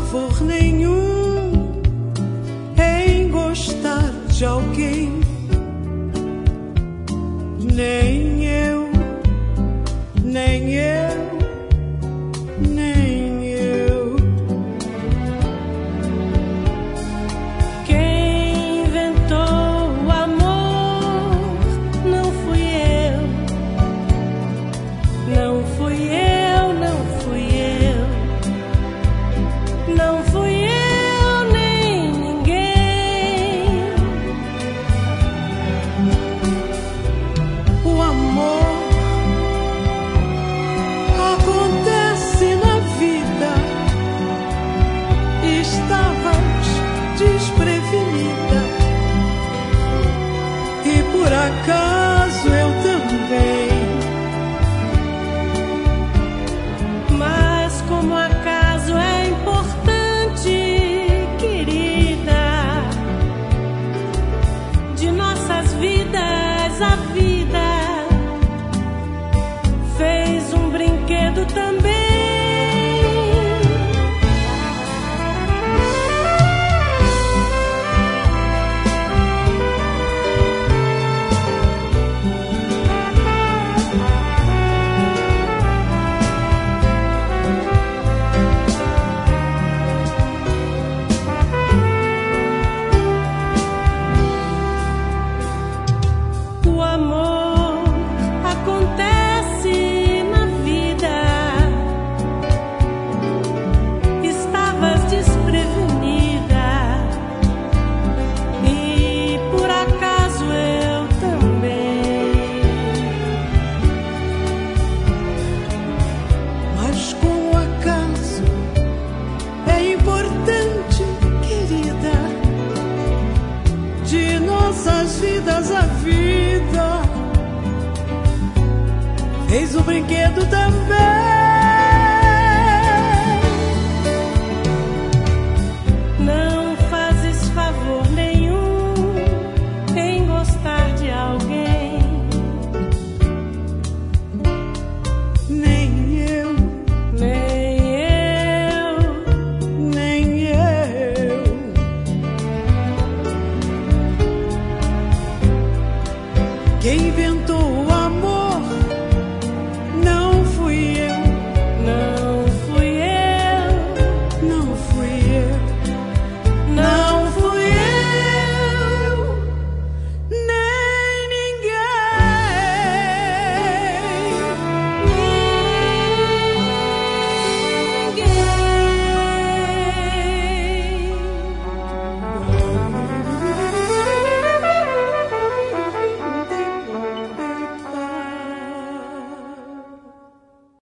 favor nenhum em gostar de alguém. Nem eu, nem eu, nem eu. Quem inventou o amor não fui eu, não fui eu, não fui eu, não fui eu nem ninguém. O amor acontece na vida. Estavas desprevenida e por acaso eu também. Mas como acaso é importante, querida, de nossas vidas a vida fez um brinquedo também. O amor acontece na vida. Estavas desprevenida e por acaso eu também. Mas como acaso é importante, querida, de nossas vidas a vida fez o brinquedo também. Não fazes favor nenhum em gostar de alguém. Nem eu, Nem eu, nem eu. Quem inventou o